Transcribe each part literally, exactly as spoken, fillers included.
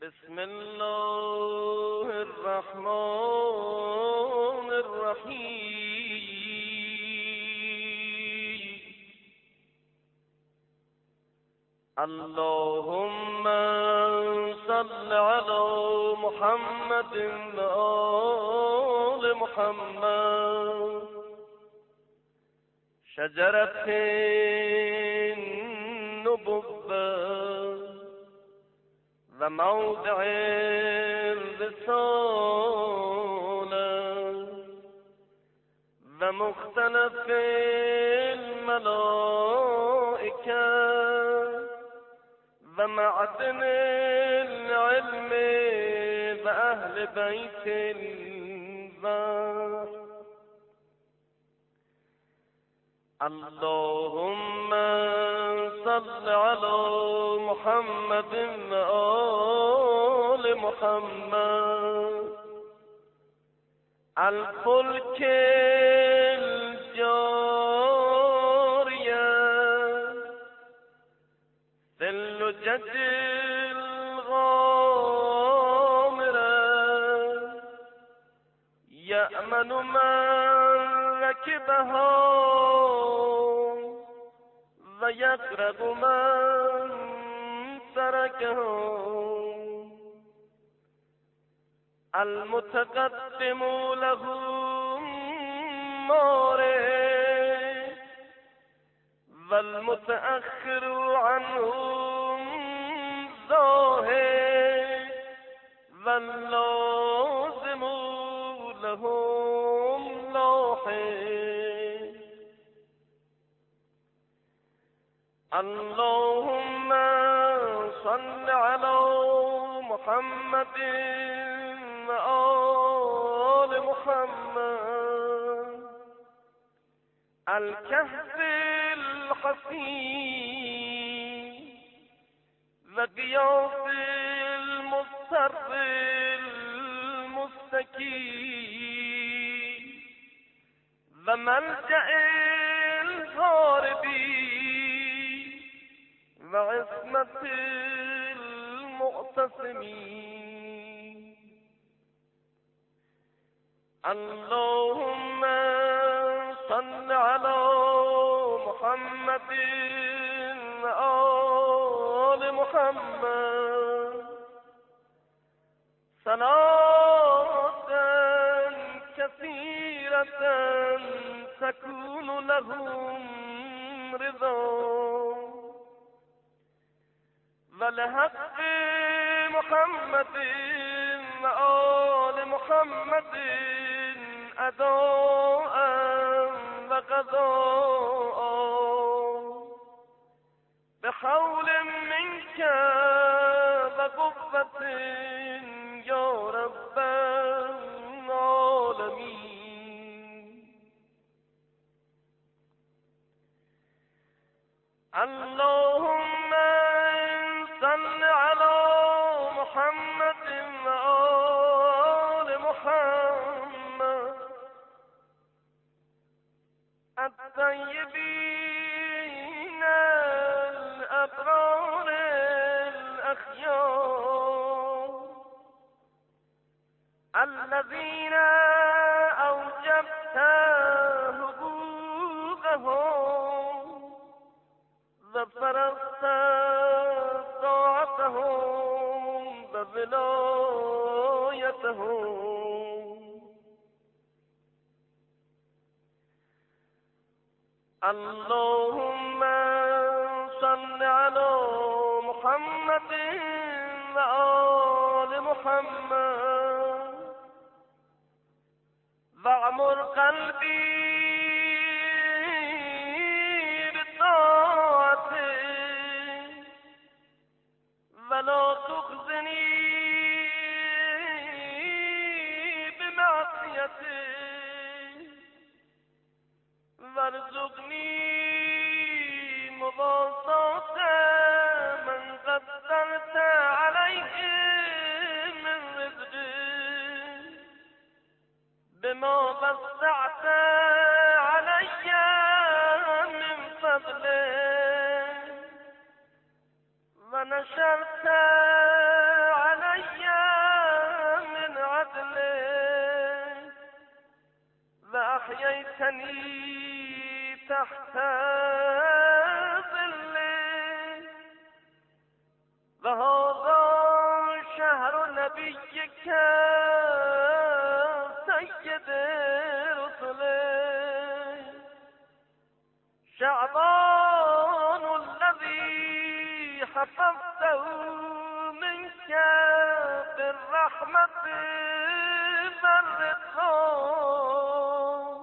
بسم الله الرحمن الرحیم. اللهم صل على محمد و آل محمد. شجرة النبوة و موضع الرسالة و مختلف الملائكة و معدن العلم و اهل بیت الوحی. اللهم صل على محمد و آل محمد. الفلك الجارية في اللجج الغامرة يأمن من ركبها و یقرب من ترکه. المتقدم له مارد و المتأخر عنه زاهد و اللازم لهم لاحق. اللهم صل على محمد و آل محمد. الكهف الحصين و غياث المضطر المستكين و ملجأ الهاربين و عصمة المعتصمين. اللهم صل على محمد و آل محمد. صلاة كثيرة تكون لهم رضا ولحق محمد و آل محمد أداء و قضاء بحول منك و قوة یا رب العالمين. اللهم صل على محمد و آل محمد الطيبين الأبرار الأخيار الذين أوجبت حقوقهم وفرضت طاعتهم وولايتهم. اللهم صل على محمد و آل محمد واعمر قلبي بطاعتك ولا تخزني بمعصيتك وارزقني مواساة من قدرت عليه من رزقك بما وسعت علي من فضلك ونشرت علي ليتني تحت ظلك وهذا شهر نبيك سيد رسله شعبان الذي حفظته منك بالرحمة والرضوان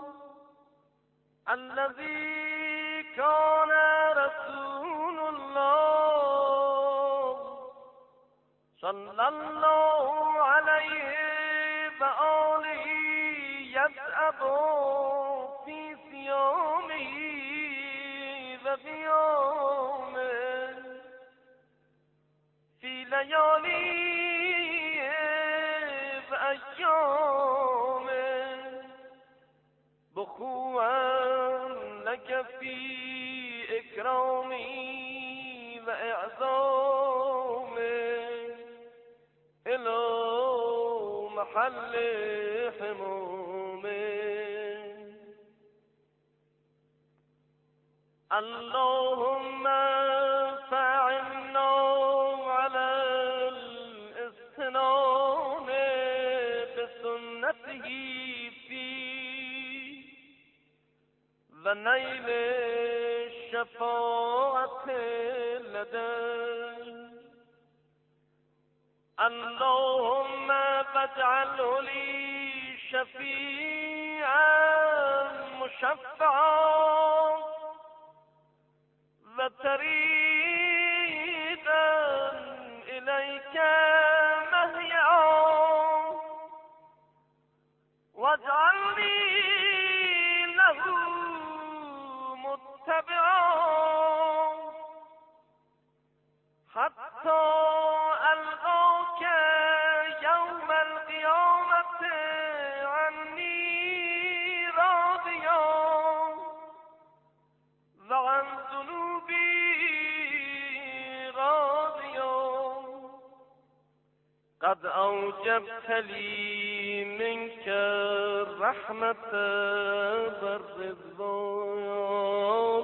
الذي كان رسول الله صلى الله عليه وآله يذهب في صيامه وقيامه في لياليه وأيامه بخوا لك في إكرامي وإعظامي إلى محل حمومي اللهم فاعلنا على الاستنان بسنته فيه ونيل الشفاعة لديه اللهم فاجعله لي شفيعا مشفعا وطريدا إليك مهيعا واجعلني له متبعا حتى ألقاك يوم القيامة عني راضيا وعن ذنوبي راضيا قد أوجبت لي منك الرحمة والرضوان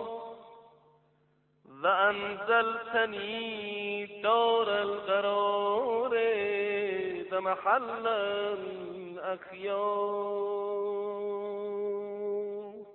وأنزلتني دار القرار ومحل الأخيار